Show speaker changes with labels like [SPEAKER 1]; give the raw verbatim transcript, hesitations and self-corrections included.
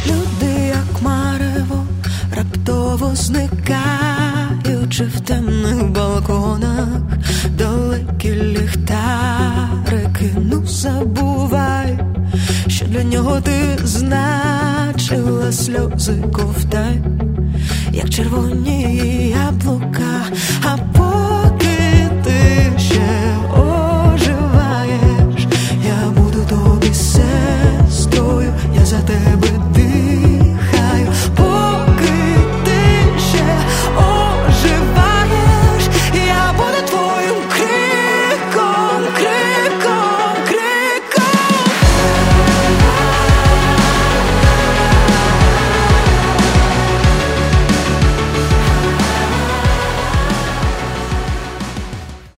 [SPEAKER 1] Люди, як марево, раптово зникаючи в темних балконах, далекі ліхтарики. Ну забувай, що для нього ти значила, сльози ковтай, як червоні яблука. А